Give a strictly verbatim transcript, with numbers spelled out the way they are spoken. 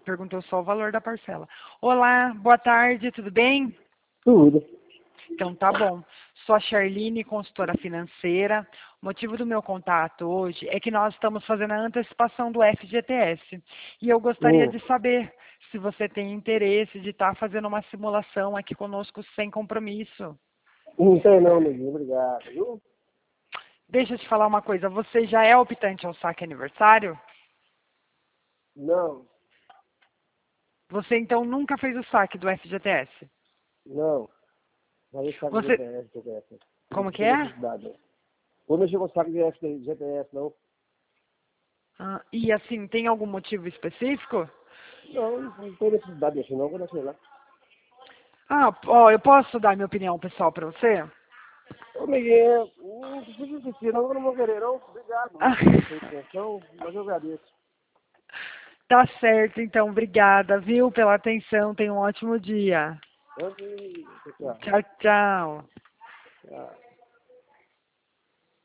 perguntou só o valor da parcela. Olá, boa tarde, tudo bem? Tudo. Então tá bom. Sou a Charline, consultora financeira. O motivo do meu contato hoje é que nós estamos fazendo a antecipação do F G T S. E eu gostaria Hum. de saber se você tem interesse de estar fazendo uma simulação aqui conosco sem compromisso. Não tem não, neguinho. Obrigado, viu? Deixa eu te falar uma coisa, você já é optante ao saque aniversário? Não, Você então nunca fez o saque do F G T S? não. Vai saco de Você, G P S, G P S. como Não que tem é? necessidade, não. Vou mexer com saco de G P S, não. Ah, e assim, tem algum motivo específico? Não, não tem necessidade de mexer, não. Vou mexer lá. Ah, ó, eu posso dar minha opinião pessoal para você? Ô, neguinho, não precisa insistir, não. Eu não vou querer, não. Obrigado Ah, pela sua atenção, mas eu agradeço. tá certo, então, obrigada, viu, pela atenção. Tenha um ótimo dia. Antes, tchau. Tchau, tchau. Tchau.